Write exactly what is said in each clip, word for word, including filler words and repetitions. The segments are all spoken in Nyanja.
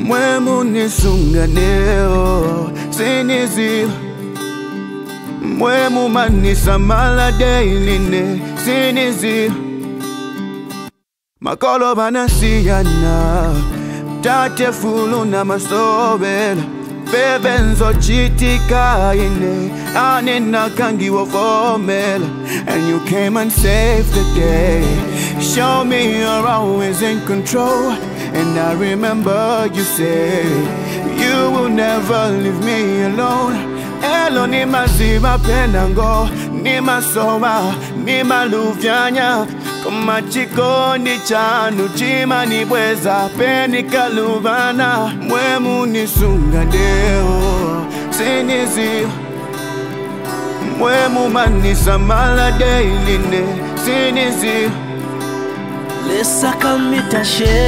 Mwemu nisunganeo sinizio Mwemu manisa maladeiline sinizio Makolo banasiyana Tate fulu na masobela Bebenzo chitika ine Anina kangi wa formela And you came and saved the day Show me you're always in control And I remember you said You will never leave me alone Elo ni maziba penango Ni masoma, ni maluvyanya Kuma chiko ni chanu Chima ni bweza Peni kaluvana Mwemu nisunga deo Sinizio Mwemu manisa maladeiline Sinizio Lesa kamita she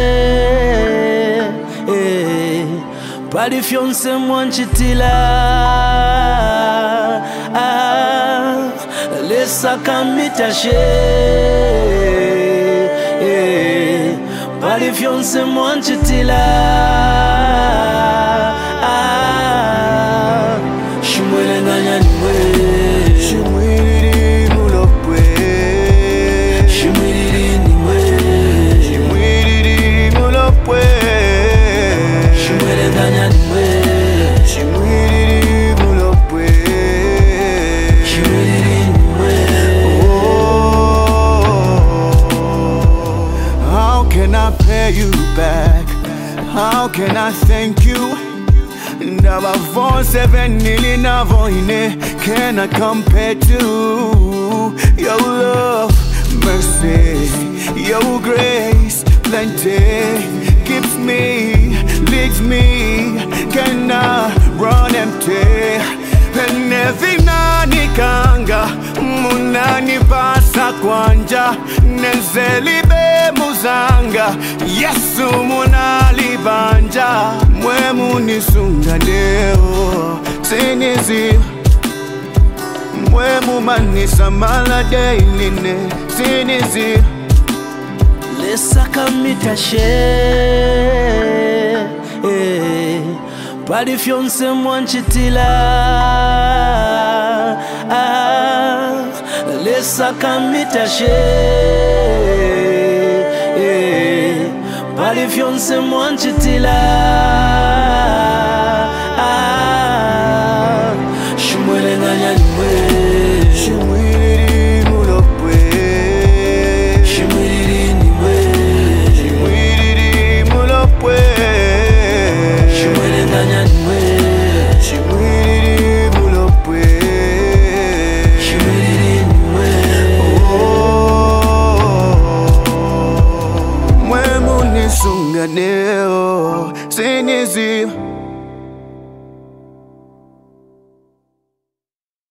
eh, Pali fionse mwanchitila ah, Lesa kamita she eh, Pali fionse mwanchitila ah, Shimwele nganya niwe Shimwiri mulopwe Shimwiri niwe Shimwiri mulopwe Shimwele nganya niwe Shimwiri mulopwe Shimwiri niwe How can I pay you back? How can I thank you? Never for seven nili na voine Can I compare to your love, mercy, your grace, plenty keeps me, leads me, can I run empty? And every nani kanga munani basa kwanja Nenzelibe muzanga Yesu munali banja Mwemu nisunga deo Sinizio Mwemu manisa maladeiline Sinizio Lesa kamita she eh, Pali fionse mwanchitila ah, Lesa kamita she eh, Pali fionse mwanchitila ah, Shimwele nganya niwe Shimwiri mulopwe Shimwiri niwe Shimwiri mulopwe Shimwele nganya niwe Shimwiri mulopwe Shimwiri niwe Mwemu nisunga deo Sinizio